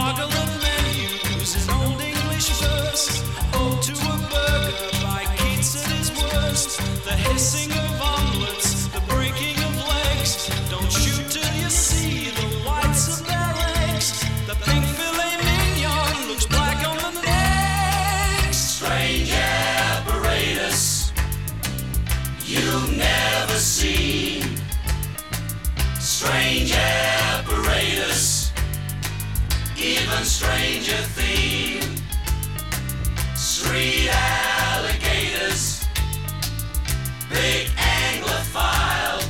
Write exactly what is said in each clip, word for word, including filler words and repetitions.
gargling menus in old English verse. Ode to a burger by Keats at his worst. The hissing of omelets, the breaking of legs. Don't shoot till you see the whites of their eggs. The pink filet mignon looks black on the neck. Strange apparatus you've never seen. Strange apparatus, even stranger theme. Street alligators, big anglophile,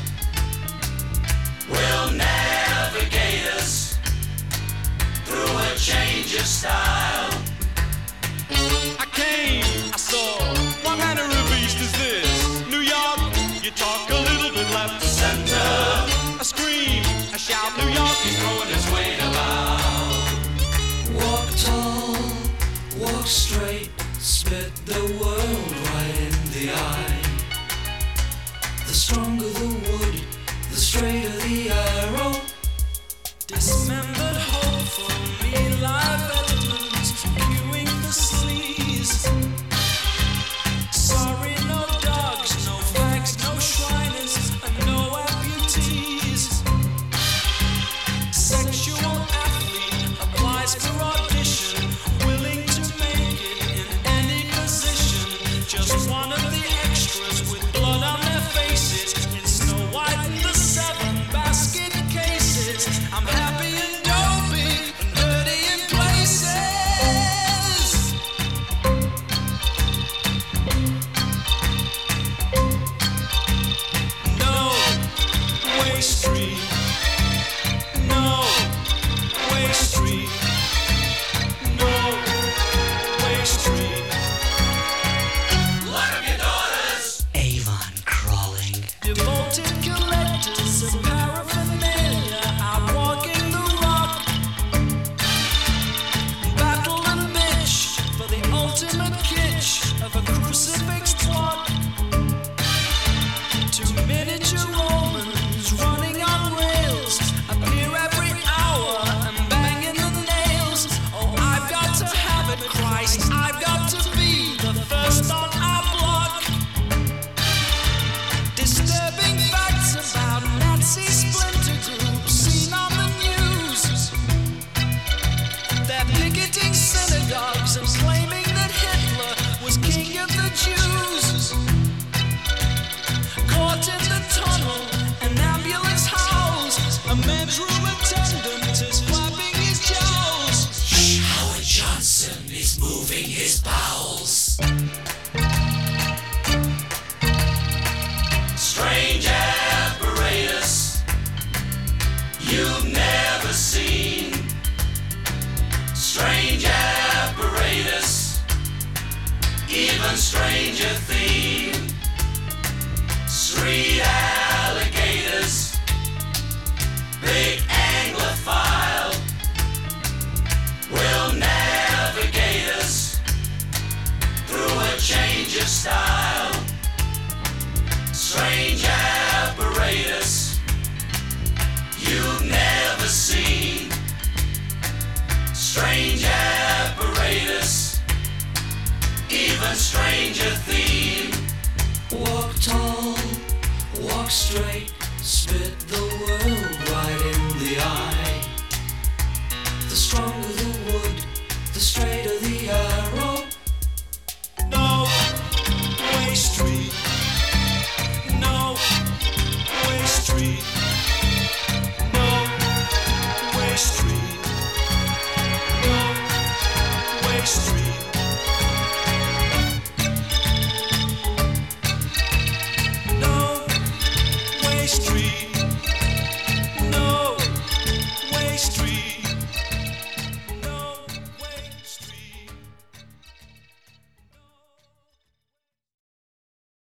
will navigate us through a change of style. I came, I saw, what manner of beast is this? New York, you talk a little bit left to center. A scream, a shout, New York is throwing its weight about. Walk tall, walk straight, spit the world right in the eye. The stronger the wood, the straighter the arrow. Dismembered hope for me, live evidence, hewing the sleaze. Sorry, no dogs, no fags, no shriners, and no amputees. Sexual athlete applies for audition, willing to make it in any position. Just one of the extras with blood on their faces in Snow White and the Seven basket cases. I'm happy and dopey and dirty in places. No way street. No way street. No way street. Lock up your daughters. Avon crawling. Devoted collectors of paraphernalia out walking the rock. Battle and bitch for the ultimate kitsch of a crucifix plot. Two miniature Romans running on rails appear every hour and banging the nails. Oh, I've got to have it, Christ. I've got to be the first on our block. Disturbing facts about Nazi splinter groups seen on the news. They're picketing synagogues and claiming that Hitler was king of the Jews. Caught in the tunnel, an ambulance howls. A men's room attendant is flapping his jowls. Howard Johnson is moving his bowels. Strange apparatus you've never seen. Strange apparatus, even stranger theme. Street alligators, big anglophile, will navigate us through a change of style. Strange apparatus you've never seen. Strange apparatus, even stranger theme. Walk tall, walk straight, spit the world right in the eye.